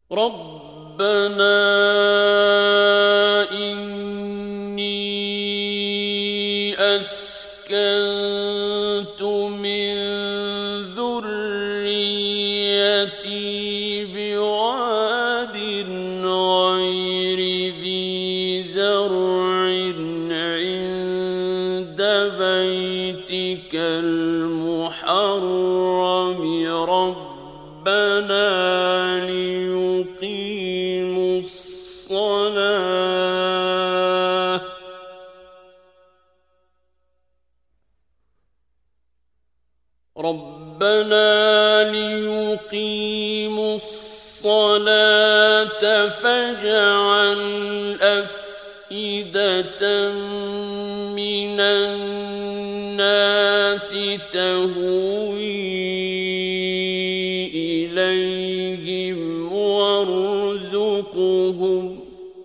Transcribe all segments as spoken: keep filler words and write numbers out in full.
رَبَّنَا إِنِّي أَسْكَنتُ مِن ذُرِّيَّتِي بِوَادٍ غَيْرِ ذِي زَرْعٍ عِندَ بَيْتِكَ الْمُحَرَّمِ رَبَّنَا لِيُقِيمُوا الصَّلَاةَ رَبَّنَا لِيُقِيمُوا الصَّلَاةَ فَاجْعَلْ أَفْئِدَةً مِّنَ النَّاسِ تَهْوِي إِلَيْهِمْ وَارْزُقْهُمْ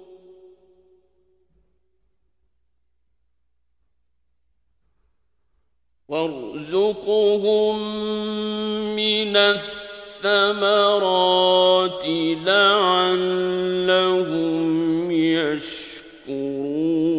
وارزقهم مِّنَ الثَّمَرَاتِ لَعَلَّهُمْ يَشْكُرُونَ